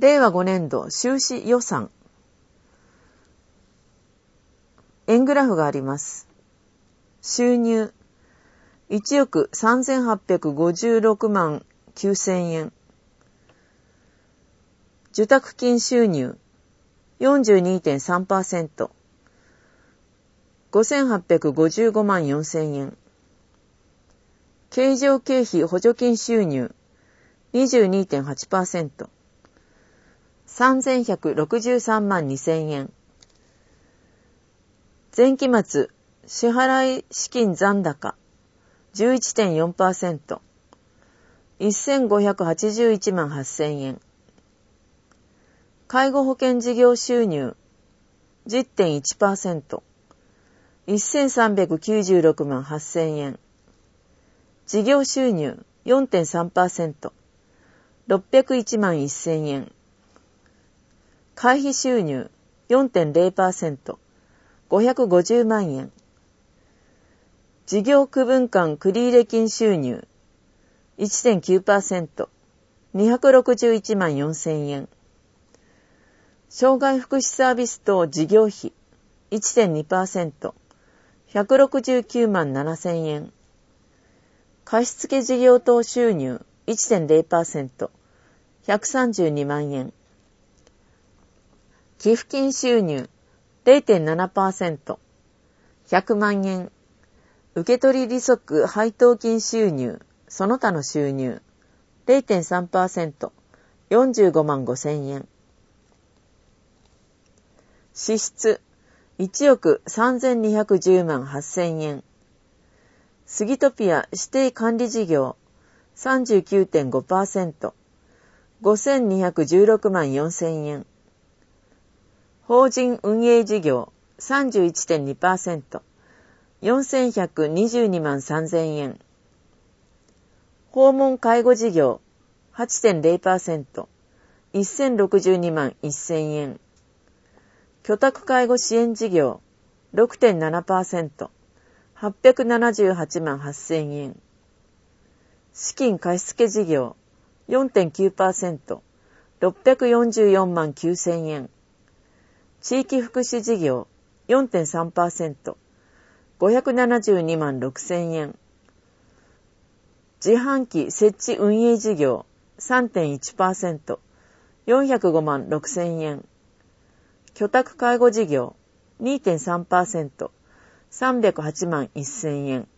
令和5年度収支予算。円グラフがあります。収入1億3856万9000円。受託金収入 42.3%。5855万4000円。経常経費補助金収入 22.8%。3163万2000円。前期末支払い資金残高 11.4%。1581万8000円。介護保険事業収入 10.1%。1396万8000円。事業収入 4.3%。601万1000円。会費収入 4.0%。550万円。事業区分間繰入金収入 1.9%。261万4000円。障害福祉サービス等事業費 1.2%。169万7000円。貸付事業等収入 1.0%。132万円。寄付金収入 0.7%。100万円。受取利息配当金収入、その他の収入 0.3%。45万5000円。支出1億3210万8000円。スギトピア指定管理事業 39.5%。5216万4000円。法人運営事業 31.2%。4122万3000円。訪問介護事業 8.0%。1062万1000円。居宅介護支援事業 6.7%。878万8000円。資金貸付事業 4.9%。644万9000円。地域福祉事業 4.3%。572万6000円。自販機設置運営事業 3.1%。405万6000円。居宅介護事業 2.3%。308万1000円。